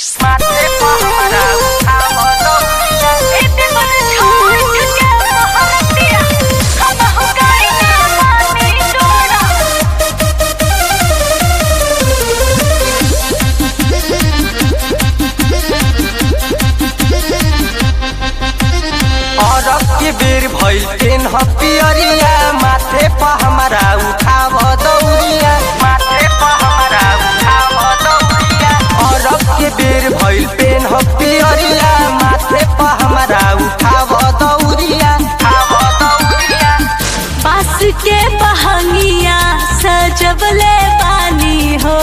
पियरिया माथे पर हमारा उठाव दौरिया, माथे पर हमारा उठाव दौरिया। औरत के बेर भइल पेन हो पियरिया, माथे पर हमारा उठाव दौरिया, उठाव दौरिया। बास के बहंगिया सजबले बानी हो,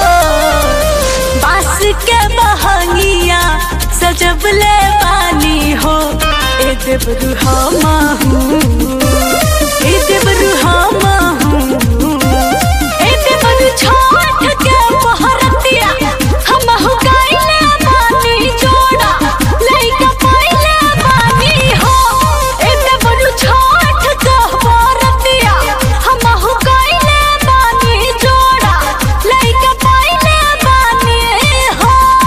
बास के बहंगिया सजबले बानी हो। ए देवरु हमहू, ए देवरु हमहू, ए देवरु छठ के पहरतिया हमहू गाइले बानी जोड़ा लइका पहिले बानी हो। ए देवरु छठ के पहरतिया हमहू गाइले बानी जोड़ा लइका पहिले बानी हो।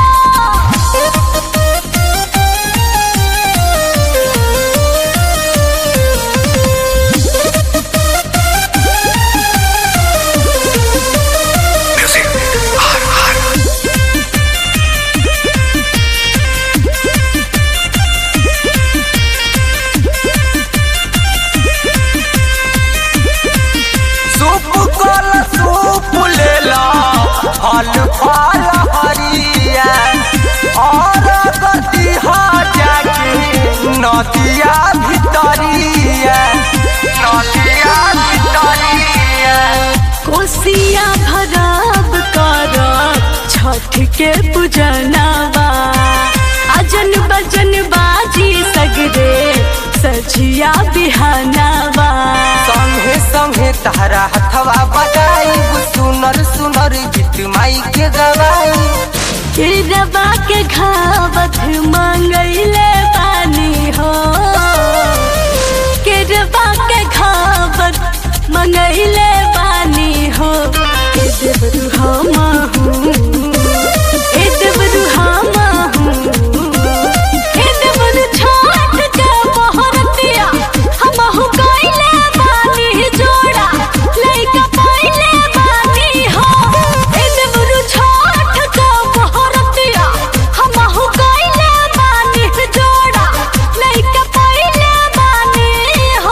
फल फल हरिया और गति हो जाके नदिया भितरिया, नदिया भितरिया। कोसिया भरब करब छठ के पूजनवा, अजन बजन बाजी सगरे सजिया बिहनवा। संगे संगे तहरा हथवा बजाई, सुनर सुनर गीत माई के गवाई। केरवा के घावत मंगैले बानी हो, केरवा के घावत मंगैले बानी हो। ए देवरु हमहू, ए देवरु हमहू, ए देवरु छठ के पहरतिया हमहू गाइले बानी जोड़ा लइका पहिले बानी हो। ए देवरु छठ के पहरतिया हमहू गाइले बानी जोड़ा लइका पहिले बानी हो।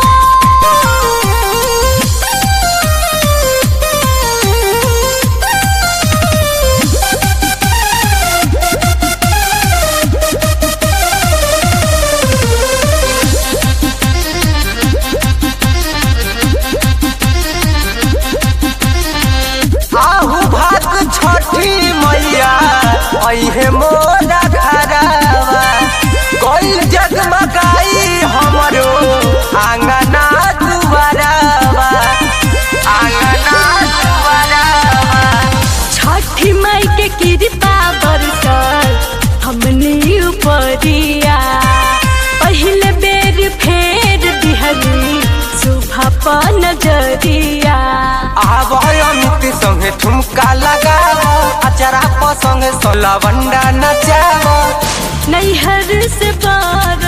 आहू भाग छठी मैया अइहे मोरा घरवा, कोई जगमगाई हमरो आंगना दुआरवा, आंगना दुआरवा। छठी माई के कृपा बरसल हमनी उपरिया, पहिले बेर फेर दिहली सुबह पर नजरिया। आवय अमित संगे ठुमका लगाव, अचरा पर संगे सोलवंडा नचाव। नैहर से बार